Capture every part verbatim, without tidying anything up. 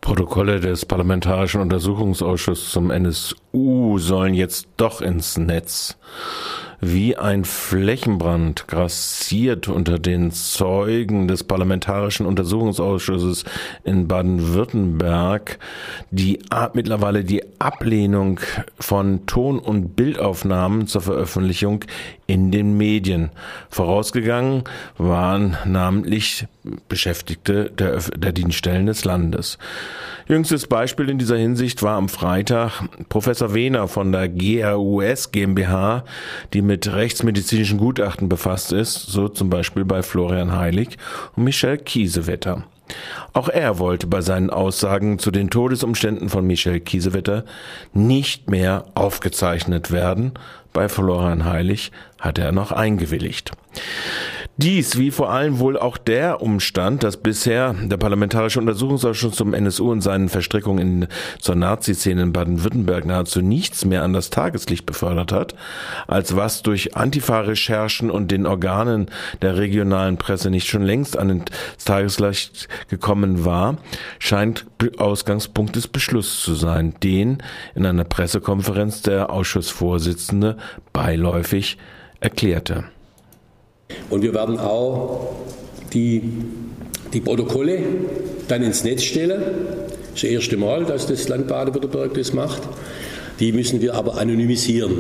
Protokolle des Parlamentarischen Untersuchungsausschusses zum N S U sollen jetzt doch ins Netz. Wie ein Flächenbrand grassiert unter den Zeugen des Parlamentarischen Untersuchungsausschusses in Baden-Württemberg die mittlerweile die Ablehnung von Ton- und Bildaufnahmen zur Veröffentlichung in den Medien. Vorausgegangen waren namentlich Beschäftigte der, der Dienststellen des Landes. Jüngstes Beispiel in dieser Hinsicht war am Freitag Professor Wehner von der G R U S GmbH, die mit rechtsmedizinischen Gutachten befasst ist, so zum Beispiel bei Florian Heilig und Michel Kiesewetter. Auch er wollte bei seinen Aussagen zu den Todesumständen von Michel Kiesewetter nicht mehr aufgezeichnet werden. Bei Florian Heilig hatte er noch eingewilligt. Dies, wie vor allem wohl auch der Umstand, dass bisher der Parlamentarische Untersuchungsausschuss zum N S U und seinen Verstrickungen in, zur Nazi-Szene in Baden-Württemberg nahezu nichts mehr an das Tageslicht befördert hat, als was durch Antifa-Recherchen und den Organen der regionalen Presse nicht schon längst an das Tageslicht gekommen war, scheint Ausgangspunkt des Beschlusses zu sein, den in einer Pressekonferenz der Ausschussvorsitzende beiläufig erklärte. Und wir werden auch die, die Protokolle dann ins Netz stellen. Das ist das erste Mal, dass das Land Baden-Württemberg das macht. Die müssen wir aber anonymisieren.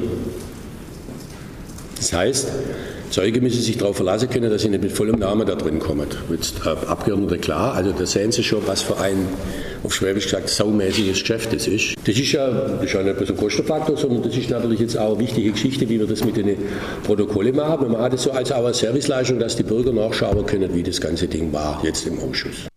Das heißt, Zeuge müssen sich darauf verlassen können, dass sie nicht mit vollem Namen da drin kommen. Jetzt äh, Abgeordnete klar, also da sehen Sie schon, was für ein, auf Schwäbisch gesagt, saumäßiges Geschäft das ist. Das ist ja, das ist ja nicht bloß ein Kostenfaktor, sondern das ist natürlich jetzt auch eine wichtige Geschichte, wie wir das mit den Protokollen machen. Wir machen das so als auch eine Serviceleistung, dass die Bürger nachschauen können, wie das ganze Ding war jetzt im Ausschuss.